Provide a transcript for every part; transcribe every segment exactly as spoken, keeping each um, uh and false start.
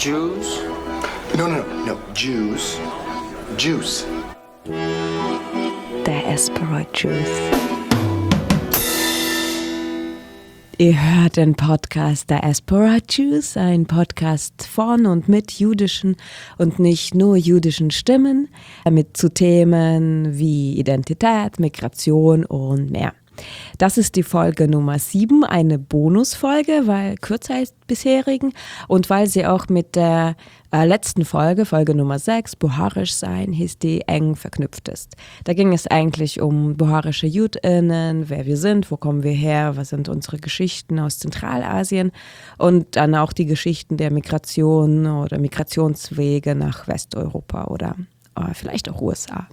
Jews? No, no, no, Jews. Juice. Diaspora Juice. Ihr hört den Podcast Diaspora Juice, ein Podcast von und mit jüdischen und nicht nur jüdischen Stimmen, mit zu Themen wie Identität, Migration und mehr. Das ist die Folge Nummer sieben, eine Bonusfolge, weil kürzer als bisherigen und weil sie auch mit der äh, letzten Folge, Folge Nummer sechs, Boharisch sein, hieß die, eng verknüpft ist. Da ging es eigentlich um boharische JüdInnen, wer wir sind, wo kommen wir her, was sind unsere Geschichten aus Zentralasien und dann auch die Geschichten der Migration oder Migrationswege nach Westeuropa oder äh, vielleicht auch U S A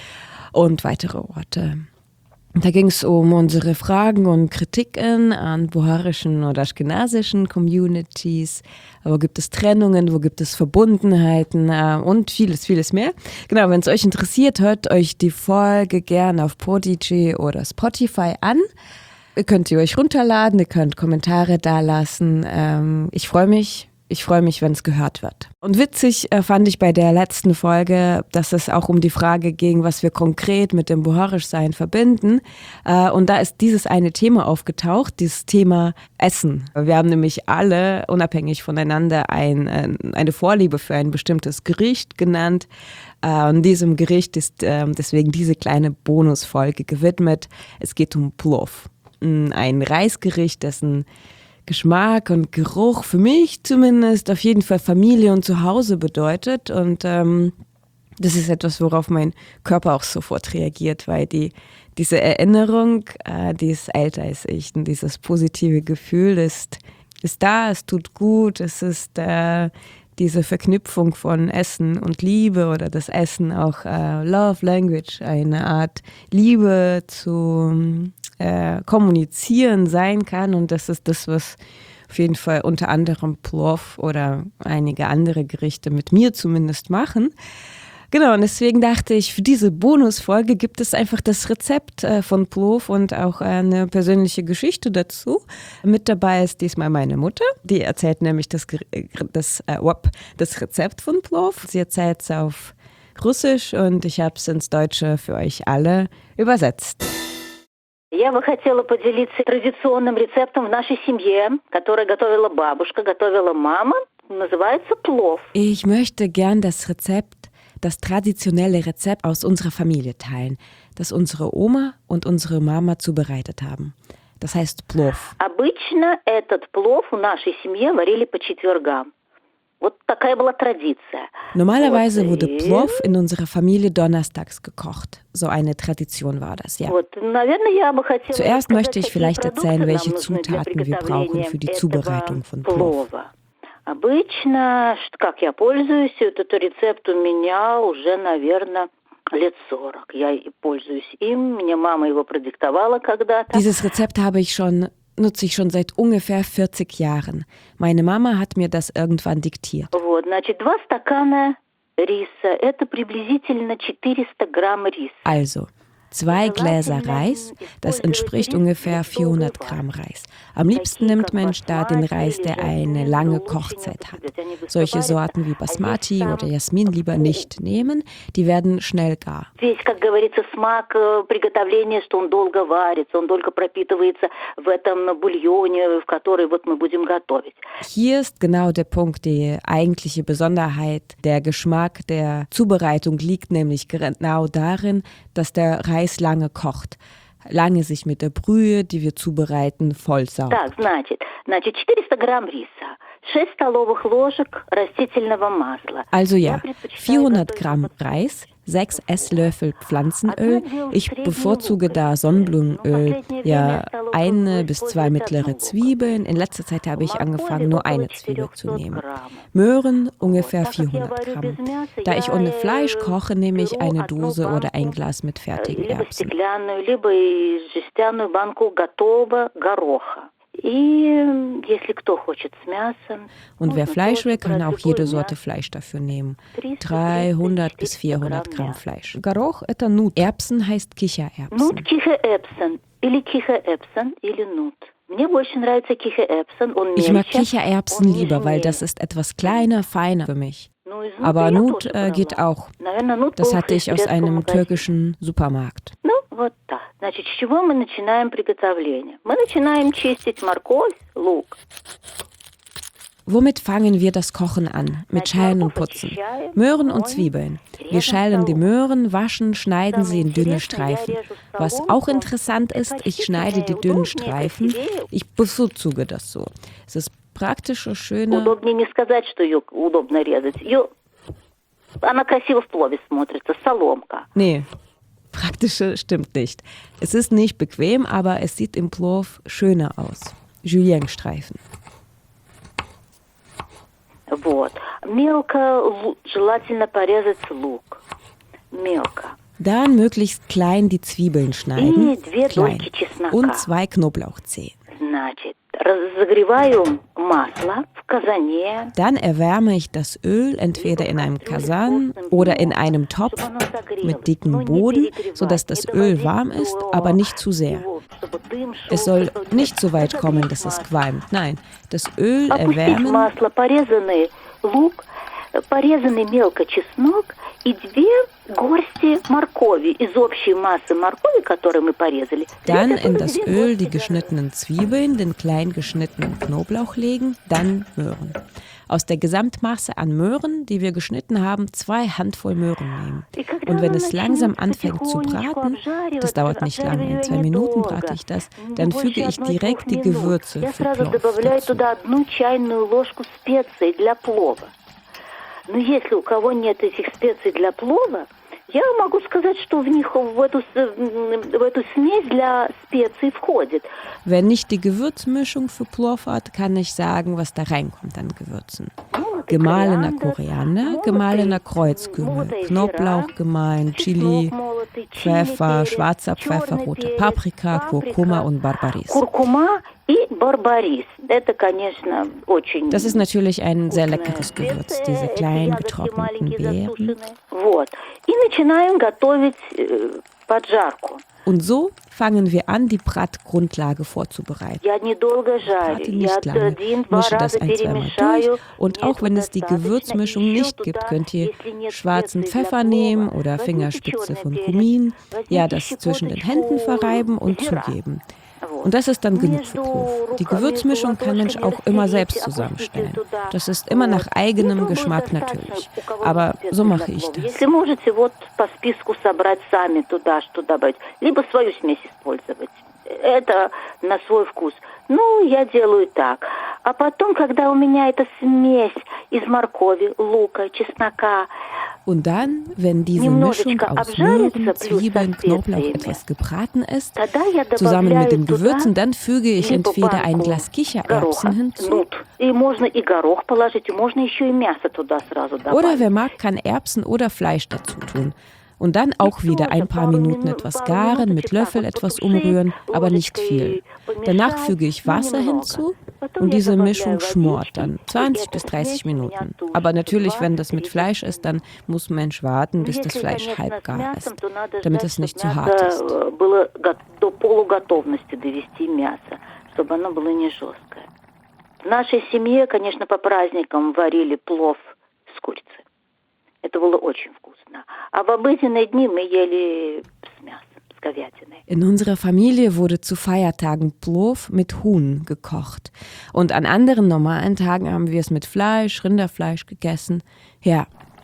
und weitere Orte. Da ging es um unsere Fragen und Kritiken an boharischen oder aschkenasischen Communities. Wo gibt es Trennungen, wo gibt es Verbundenheiten äh, und vieles, vieles mehr. Genau, wenn es euch interessiert, hört euch die Folge gerne auf Podigy oder Spotify an. Ihr könnt sie euch runterladen, ihr könnt Kommentare dalassen. Ähm, ich freue mich. Ich freue mich, wenn es gehört wird. Und witzig äh, fand ich bei der letzten Folge, dass es auch um die Frage ging, was wir konkret mit dem Boharischsein verbinden. Äh, und da ist dieses eine Thema aufgetaucht, dieses Thema Essen. Wir haben nämlich alle, unabhängig voneinander, ein, äh, eine Vorliebe für ein bestimmtes Gericht genannt. Äh, und diesem Gericht ist äh, deswegen diese kleine Bonusfolge gewidmet. Es geht um Plov, ein Reisgericht, dessen Geschmack und Geruch für mich zumindest auf jeden Fall Familie und Zuhause bedeutet und ähm, das ist etwas, worauf mein Körper auch sofort reagiert, weil die, diese Erinnerung, äh, die ist älter als ich und dieses positive Gefühl ist, ist da, es tut gut, es ist äh, diese Verknüpfung von Essen und Liebe oder das Essen auch äh, Love Language, eine Art Liebe zu äh, kommunizieren sein kann und das ist das, was auf jeden Fall unter anderem Plov oder einige andere Gerichte mit mir zumindest machen. Genau, und deswegen dachte ich, für diese Bonusfolge gibt es einfach das Rezept äh, von Plov und auch eine persönliche Geschichte dazu. Mit dabei ist diesmal meine Mutter, die erzählt nämlich das, das, äh, das Rezept von Plov. Sie erzählt es auf Russisch und ich habe es ins Deutsche für euch alle übersetzt. Я бы хотела поделиться традиционным рецептом в нашей семье, который готовила бабушка, готовила мама, называется плов. Ich möchte gern das Rezept, das traditionelle Rezept aus unserer Familie teilen, das unsere Oma und unsere Mama zubereitet haben. Das heißt Plov. Обычно этот плов в нашей семье варили по четвергам. Вот такая была традиция. Normalerweise wurde Plov in unserer Familie donnerstags gekocht. So eine Tradition war das, ja. Zuerst möchte ich vielleicht erzählen, welche Zutaten wir brauchen für die Zubereitung von Plov. Обычно, как я пользуюсь, этот рецепт у меня уже, наверное, лет сорок. Я пользуюсь им, мне мама его продиктовала когда-то. Dieses Rezept habe ich schon nutze ich schon seit ungefähr vierzig Jahren. Meine Mama hat mir das irgendwann diktiert. Вот, значит, два стакана риса, это приблизительно четыреста грамм риса. Also, zwei Gläser Reis, das entspricht ungefähr vierhundert Gramm Reis. Am liebsten nimmt man da den Reis, der eine lange Kochzeit hat. Solche Sorten wie Basmati oder Jasmin lieber nicht nehmen, die werden schnell gar. Весь, как говорится, смак приготовления, что он долго варится, он долго пропитывается в этом бульоне, в который вот мы будем готовить. Hier ist genau der Punkt, die eigentliche Besonderheit. Der Geschmack der Zubereitung liegt nämlich genau darin, dass der Reis lange kocht, lange sich mit der Brühe, die wir zubereiten, vollsaugt. Так, значит, значит, четыреста грамм риса, шесть столовых ложек растительного масла. Also ja, vierhundert Gramm Reis, sechs Esslöffel Pflanzenöl. Ich bevorzuge da Sonnenblumenöl, ja eine bis zwei mittlere Zwiebeln. In letzter Zeit habe ich angefangen, nur eine Zwiebel zu nehmen. Möhren ungefähr vierhundert Gramm. Da ich ohne Fleisch koche, nehme ich eine Dose oder ein Glas mit fertigen Erbsen. Und wer Fleisch will, kann auch jede Sorte Fleisch dafür nehmen. dreihundert bis vierhundert Gramm Fleisch. Горох – это нут. Erbsen heißt Kichererbsen. или Kichererbsen или Nut. Мне больше nравится Kichererbsen. Он Ich mag мельче, Kichererbsen он lieber, weil нежнее. das ist etwas kleiner, feiner für mich. Ну, из Aber Nuta я Nut тоже äh, брала. geht auch. Наверное, Nut Das был hatte ich aus в einem магазине. türkischen Supermarkt. Ну, вот так. Значит, с чего мы начинаем приготовление? Мы начинаем чистить морковь, лук. Womit fangen wir das Kochen an? Mit Schälen und Putzen. Möhren und Zwiebeln. Wir schälen die Möhren, waschen, schneiden sie in dünne Streifen. Was auch interessant ist, ich schneide die dünnen Streifen. Ich bevorzuge das so. Es ist praktischer, schöner. Удобнее не сказать, что ее удобно резать. Ее... Она красиво в плове смотрится, соломка. Nee, praktischer stimmt nicht. Es ist nicht bequem, aber es sieht im Plov schöner aus. Julienne-Streifen. Вот. Мелко, лу- желательно порезать лук. Мелко. Dann möglichst klein die Zwiebeln schneiden. И две Klein. дольки чеснока. Und zwei Knoblauchzehen. Значит, разогреваю масло в казане. Dann erwärme ich das Öl entweder in einem Kasan oder in einem Topf mit dickem Boden, sodass das Öl warm ist, aber nicht zu sehr. Es soll nicht so weit kommen, dass es qualmt. Nein, das Öl Опустить в erwärmen, масло порезанный лук, порезанный мелко чеснок и две горсти моркови из общей массы моркови, которую мы порезали. dann in das Öl die geschnittenen Zwiebeln, den klein geschnittenen Knoblauch legen, dann Möhren. Aus der Gesamtmasse an Möhren, die wir geschnitten haben, zwei Handvoll Möhren nehmen. Und wenn es langsam anfängt zu braten, das dauert nicht lange, in zwei Minuten brate ich das, dann füge ich direkt die Gewürze Я für сразу Plov добавляю dazu. туда одну чайную ложку специй для плова. Но если у кого нет этих специй для плова, я могу сказать, что в них в эту, с- в эту смесь для специй входит. Wenn nicht die Gewürzmischung für Plov hat, kann ich sagen, was da reinkommt an Gewürzen. Gemahlener Koriander, gemahlener Kreuzkümmel, Knoblauch gemahlen, Chili, Pfeffer, schwarzer Pfeffer, rote Paprika, Kurkuma und Barbaris. Куркума и барбарис. Это, конечно, очень... Das ist natürlich ein sehr leckeres вкусные Gewürz, специи, diese эти kleinen ягодки getrockneten маленькие Beeren. засушенные. Вот. И начинаем готовить э, поджарку. Und so fangen wir an, die Bratgrundlage vorzubereiten. Я недолго жарю. Brate Я nicht lange, один-два mische das раза ein, zweimal перемешаю. durch und auch wenn es die Gewürzmischung nicht gibt, könnt ihr schwarzen Pfeffer nehmen oder Fingerspitze von Kumin, ja, das zwischen den Händen verreiben und zugeben. Und das ist dann genug für Plov. Die Gewürzmischung kann Mensch auch immer selbst zusammenstellen. Das ist immer nach eigenem Geschmack natürlich. Aber so mache ich das. Если можете, вот по списку собрать сами туда, что добавить. Либо свою смесь использовать. Это на свой вкус. Ну, я делаю так. А потом, когда у меня эта смесь из моркови, лука, чеснока, Und dann, wenn diese Mischung aus Möhren, Zwiebeln, Knoblauch etwas gebraten ist, тогда я zusammen mit den добавляю Gewürzen, туда dann füge ich либо entweder ein банку Glas Kichererbsen гороха, hinzu, нут. И можно и горох положить, и можно еще и мясо туда сразу добавить. oder wer mag, kann Erbsen oder Fleisch dazu tun. Und dann auch wieder ein paar Minuten etwas garen, mit Löffel etwas umrühren, aber nicht viel. Danach füge ich Wasser hinzu und diese Mischung schmort dann zwanzig bis dreißig Minuten. Aber natürlich, wenn das mit Fleisch ist, dann muss Mensch warten, bis das Fleisch halb gar ist, damit es nicht zu hart ist. Было го- до полуготовности довести мясо, чтобы оно было не жесткое. В нашей семье, конечно, по праздникам варили плов с курицей. Это было очень вкусно. А в обыденные дни мы ели с мясом, с говядиной. In unserer Familie wurde zu Feiertagen Plov mit Huhn gekocht. Und an anderen normalen Tagen haben wir es mit Fleisch, Rinderfleisch gegessen. Ja,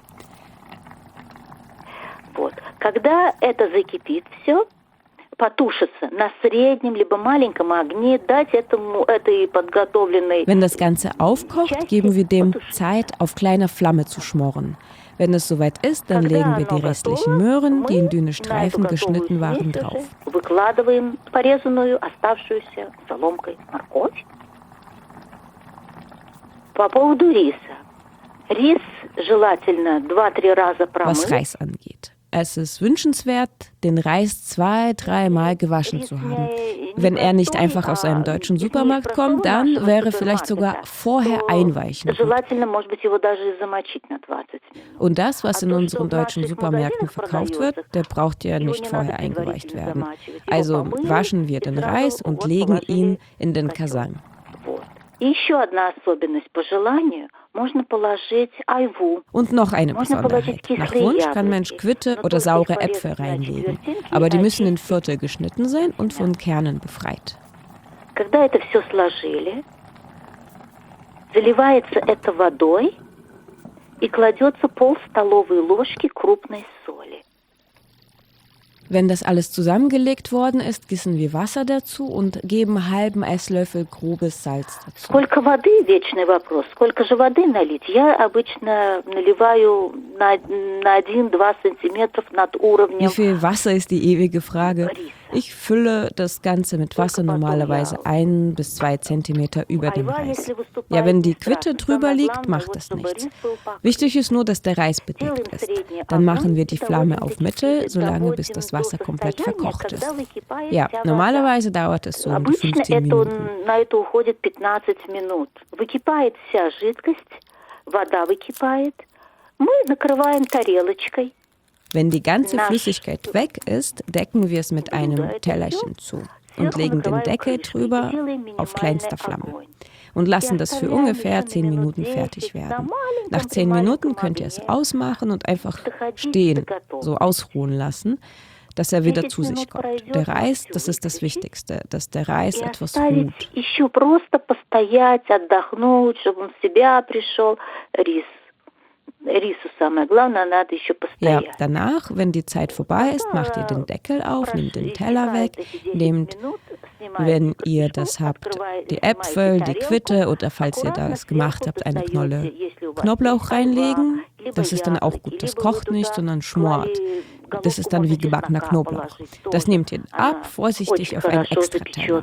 Вот. Когда это закипит все, потушится на среднем либо маленьком огне, дать этому этой подготовленной... wenn das Ganze aufkocht, geben wir dem Zeit, auf kleiner Flamme zu schmoren. Wenn es soweit ist, dann legen wir die restlichen Möhren, die in dünne Streifen geschnitten waren, drauf. Выкладываем порезанную, оставшуюся соломкой морковь. По поводу риса. Рис желательно два-три раза Was промыть. Reis angeht. es ist wünschenswert, den Reis zwei, dreimal gewaschen zu haben. Wenn er nicht einfach aus einem deutschen Supermarkt kommt, dann wäre vielleicht sogar vorher einweichen gut. Und das, was in unseren deutschen Supermärkten verkauft wird, der braucht ja nicht vorher eingeweicht werden. Also waschen wir den Reis und legen ihn in den Kasan. Und noch eine Besonderheit. Nach Wunsch kann Mensch Quitte oder saure Äpfel reinlegen. Aber die müssen in Viertel geschnitten sein und von Kernen befreit. Когда это все сложили, заливается это водой и кладется пол столовой ложки крупной соли. Wenn das alles zusammengelegt worden ist, gießen wir Wasser dazu und geben halben Esslöffel grobes Salz dazu. Сколько воды, вечный вопрос. Сколько же воды налить? Я обычно наливаю на, на один-два сантиметров над уровнем. Wie viel Wasser ist die ewige Frage? Ich fülle das Ganze mit Wasser normalerweise ein bis zwei Zentimeter über dem Reis. Ja, wenn die Quitte drüber liegt, macht das nichts. Wichtig ist nur, dass der Reis bedeckt ist. Dann machen wir die Flamme auf Mittel, solange bis das Wasser komplett verkocht ist. Ja, normalerweise dauert es so um die fünfzehn Minuten. На это уходит пятнадцать минут. Выкипает вся жидкость, вода выкипает. Мы накрываем тарелочкой. Wenn die ganze Flüssigkeit weg ist, decken wir es mit einem Tellerchen zu und legen den Deckel drüber auf kleinster Flamme und lassen das für ungefähr zehn Minuten fertig werden. Nach zehn Minuten könnt ihr es ausmachen und einfach stehen, so ausruhen lassen, dass er wieder zu sich kommt. Der Reis, das ist das Wichtigste, dass der Reis etwas ruht. Еще просто постоять, отдохнуть, чтобы он в себя пришел. Рис. Рису самое главное, надо еще постоять. Ja, danach, wenn die Zeit vorbei ist, macht ihr den Deckel auf, nehmt den Teller weg, nehmt, wenn ihr das habt, die Äpfel, die Quitte oder falls ihr das gemacht habt, eine Knolle Knoblauch reinlegen. Das ist dann auch gut. Das kocht nicht, sondern schmort. Das ist dann wie gebackener Knoblauch. Das nehmt ihr ab, vorsichtig auf einen Extra-Teller.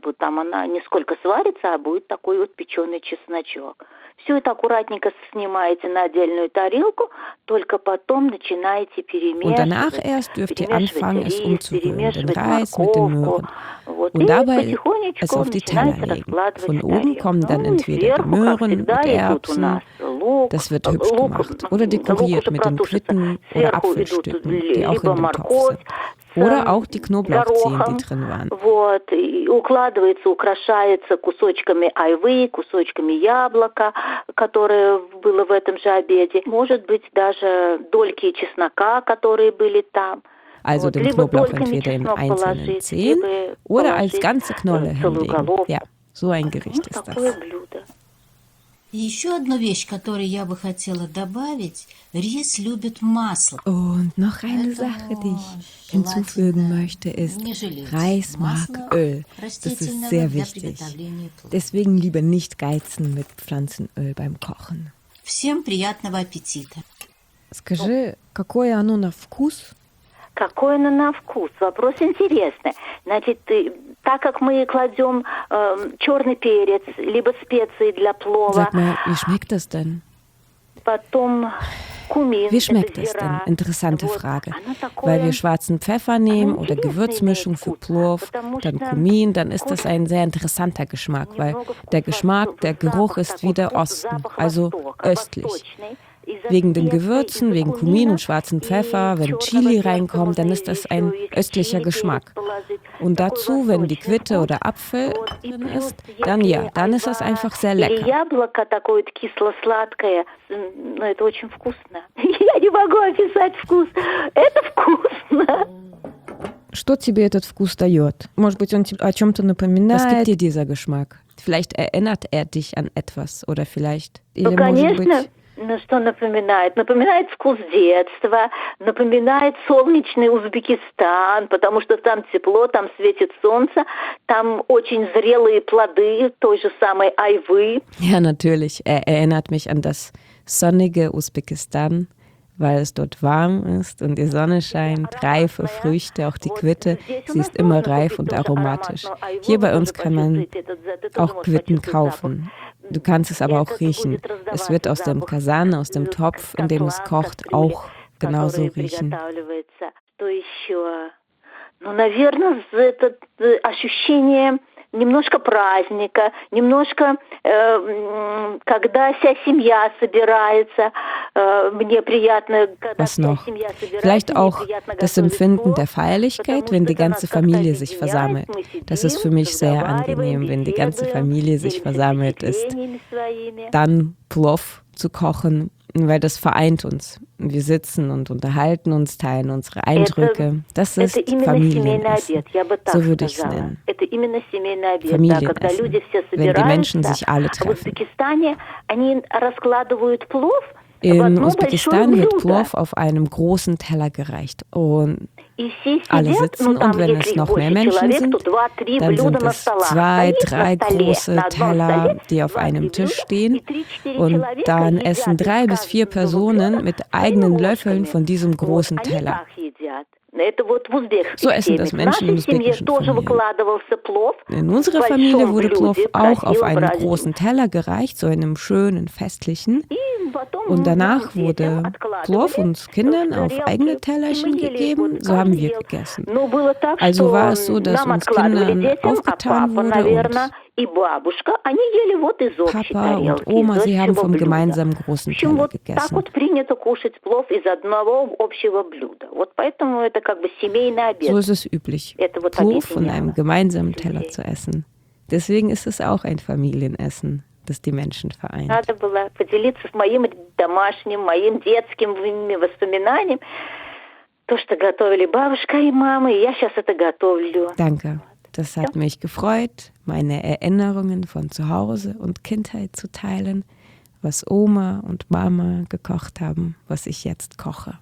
Все это аккуратненько снимаете на отдельную тарелку, только потом начинаете перемешивать. Und danach erst dürft ihr anfangen, es umzurühren, den Reis mit den Möhren. Und dabei es auf die Teller legen. Von oben kommen dann entweder die Möhren und Erbsen, das wird hübsch gemacht, oder dekoriert mit den Quitten oder Apfelstücken, die auch in dem Topf sind. Oder auch die Knoblauchzehen, die drin waren. Вот, укладывается, украшается кусочками айвы, кусочками яблока, которое было в этом же обеде. Может быть, даже дольки чеснока, которые были там. Also den Knoblauch entweder in einzelnen Zehen oder als ganze Knolle hinlegen. Ja, so ein Gericht ist das. И еще одну вещь, которую я бы хотела добавить, рис любит масло. Und noch eine Sache, die ich hinzufügen möchte, ist, Reis mag Öl. Das ist sehr wichtig. Deswegen lieber nicht geizen mit Pflanzenöl beim Kochen. Всем приятного аппетита. Скажи, какое оно на вкус? Какой оно на вкус? Вопрос интересный. Значит, так как мы kладем äh, черный перец, либо специи для плова. Sag mal, wie schmeckt das denn? Потом Kumin. Wie schmeckt es denn? Interessante Frage. Weil wir schwarzen Pfeffer nehmen oder Gewürzmischung für Plov, dann Kumin, dann ist das ein sehr interessanter Geschmack, weil der Geschmack, der Geruch ist wie der Osten, also östlich. Wegen den Gewürzen, wegen Kumin und schwarzen Pfeffer, wenn Chili reinkommt, dann ist das ein östlicher Geschmack. Und dazu, wenn die Quitte oder Apfel drin ist, dann ja, dann ist das einfach sehr lecker. Что тебе этот вкус дает? Может быть, он о чем-то напоминает? Was gibt dir dieser Geschmack? Vielleicht erinnert er dich an etwas oder vielleicht... Или, может быть, Ну, что напоминает? Напоминает вкус детства, напоминает солнечный Узбекистан, потому что там тепло, там светит солнце, там очень зрелые плоды той же самой айвы. Ja, natürlich. Er erinnert mich an das sonnige Usbekistan, weil es dort warm ist und die Sonne scheint, reife Früchte, auch die Quitte, sie ist immer reif und aromatisch. Hier bei uns kann man auch Quitten kaufen. Du kannst es aber auch riechen. Es wird aus dem Kasan, aus dem Topf, in dem es kocht, auch genauso который riechen. приготавливается. Что еще? Ну, наверное, это ощущение немножко праздника, немножко, э, когда вся семья собирается, äh, мне приятно, когда Was вся noch? семья собирается. Vielleicht мне auch приятно das готовить Empfinden плов, der Feierlichkeit, потому wenn die что это нас ganze как-то Familie sich объединяет, versammelt. мы Das ist für сидим, mich sehr разговариваем, angenehm, wenn die ganze беседуем, Familie sich делимся versammelt ist. впечатлениями своими. Dann Plov zu kochen, weil das vereint uns. Wir sitzen und unterhalten uns, teilen unsere Eindrücke. Das ist Это именно семейный Familienessen. обед, я бы так So würde ich es сказала. nennen. Это именно семейный обед, да, когда Familienessen. люди все Wenn die Menschen собираются. sich alle А в treffen. Узбекистане они раскладывают плов в In одно Usbekistan большое wird блюдо. Plov auf einem großen Teller gereicht. Und И все alle сидят, sitzen ну там, und wenn если es их noch mehr больше Menschen человек, sind, то два-три dann блюда sind на es столах. zwei, А есть drei на столе, große на одном Teller, столе die auf два-три einem Tisch блюда, stehen. и три-четыре Und человека dann едят essen из drei bis vier каждого Personen блюда mit своими eigenen Löffeln ложками. von diesem Вот, großen они Teller. так едят. Это вот в узбекской So essen das семье. В Menschen in нашей семье usbekischen тоже Familien. выкладывался плов. In unserer в Familie большом wurde Plov блюде, auch auf красивом, einem праздничном. großen Teller gereicht, so einem schönen, festlichen. И потом Und нам, danach детям, wurde откладывали Plov uns Kindern в auf тарелки, eigene и мы Tellerchen ели. gegeben, Вот so haben каждый wir ел. gegessen. Но было так, Also что war es so, dass нам uns откладывали Kindern детям, а aufgetan папа, wurde наверное, und и бабушка, они ели вот из общей Papa тарелки, und Oma, из sie haben общего vom блюда. gemeinsamen В großen общем, Teller вот так gegessen. вот принято кушать плов из одного общего блюда. Вот поэтому это как бы семейный обед. So ist es üblich, Это вот Plov von объединяло einem gemeinsamen детей. Teller zu essen. Deswegen ist es auch ein Familienessen, das die Menschen vereint. Надо было поделиться с моим домашним, моим детским воспоминанием. То, что готовили бабушка и мама, и я сейчас это готовлю. Danke. Das hat mich gefreut, meine Erinnerungen von zu Hause und Kindheit zu teilen, was Oma und Mama gekocht haben, was ich jetzt koche.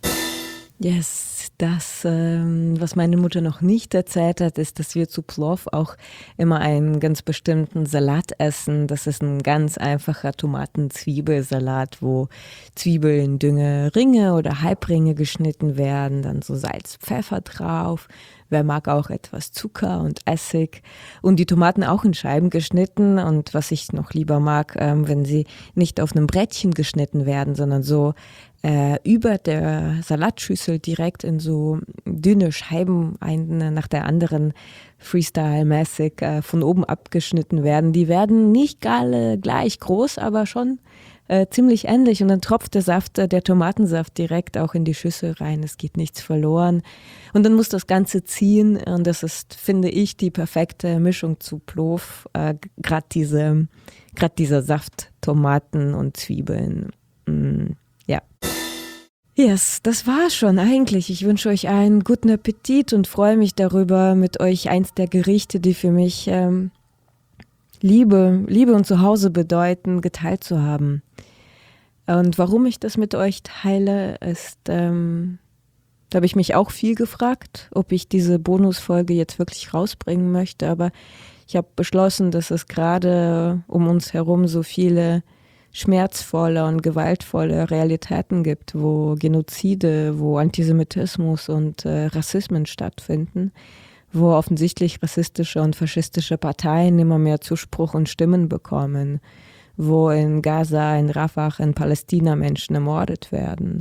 Yes, das, ähm, was meine Mutter noch nicht erzählt hat, ist, dass wir zu Plov auch immer einen ganz bestimmten Salat essen. Das ist ein ganz einfacher Tomaten-Zwiebelsalat, wo Zwiebeln in dünne Ringe oder Halbringe geschnitten werden, dann so Salz, Pfeffer drauf. Wer mag auch etwas Zucker und Essig und die Tomaten auch in Scheiben geschnitten und was ich noch lieber mag, ähm, wenn sie nicht auf einem Brettchen geschnitten werden, sondern so äh, über der Salatschüssel direkt in so dünne Scheiben, eine nach der anderen Freestyle-mäßig äh, von oben abgeschnitten werden. Die werden nicht alle gleich groß, aber schon Äh, ziemlich ähnlich und dann tropft der Saft, äh, der Tomatensaft direkt auch in die Schüssel rein. Es geht nichts verloren. Und dann muss das Ganze ziehen und das ist, finde ich, die perfekte Mischung zu Plov. Äh, Gerade diese, gerade dieser Saft, Tomaten und Zwiebeln. Mm, ja. Yes, das war schon eigentlich. Ich wünsche euch einen guten Appetit und freue mich darüber, mit euch eins der Gerichte, die für mich ähm, Liebe, Liebe und Zuhause bedeuten, geteilt zu haben. Und warum ich das mit euch teile, ist, ähm, da habe ich mich auch viel gefragt, ob ich diese Bonusfolge jetzt wirklich rausbringen möchte, aber ich habe beschlossen, dass es gerade um uns herum so viele schmerzvolle und gewaltvolle Realitäten gibt, wo Genozide, wo Antisemitismus und äh, Rassismen stattfinden, wo offensichtlich rassistische und faschistische Parteien immer mehr Zuspruch und Stimmen bekommen, wo in Gaza, in Rafah, in Palästina Menschen ermordet werden.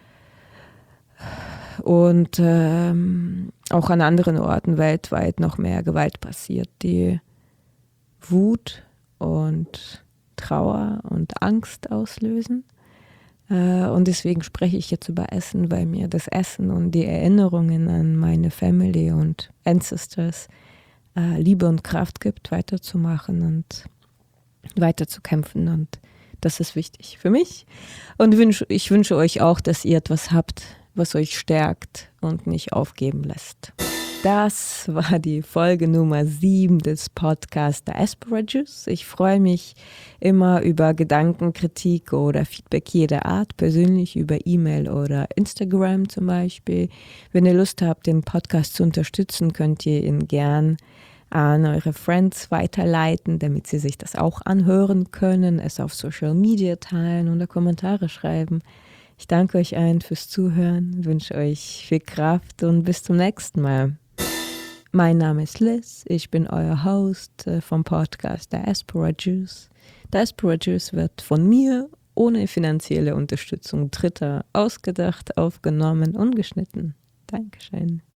Und ähm, auch an anderen Orten weltweit noch mehr Gewalt passiert, die Wut und Trauer und Angst auslösen. Äh, und deswegen spreche ich jetzt über Essen, weil mir das Essen und die Erinnerungen an meine Family und Ancestors äh, Liebe und Kraft gibt, weiterzumachen und weiterzukämpfen. Und das ist wichtig für mich. Und wünsch, ich wünsche euch auch, dass ihr etwas habt, was euch stärkt und nicht aufgeben lässt. Das war die Folge Nummer sieben des Podcasts Diaspora Juice. Ich freue mich immer über Gedanken, Kritik oder Feedback jeder Art, persönlich über E-Mail oder Instagram zum Beispiel. Wenn ihr Lust habt, den Podcast zu unterstützen, könnt ihr ihn gern an eure Friends weiterleiten, damit sie sich das auch anhören können, es auf Social Media teilen oder Kommentare schreiben. Ich danke euch allen fürs Zuhören, wünsche euch viel Kraft und bis zum nächsten Mal. Mein Name ist Liz, ich bin euer Host vom Podcast Diaspora Juice. Diaspora Juice wird von mir ohne finanzielle Unterstützung Dritter ausgedacht, aufgenommen und geschnitten. Dankeschön.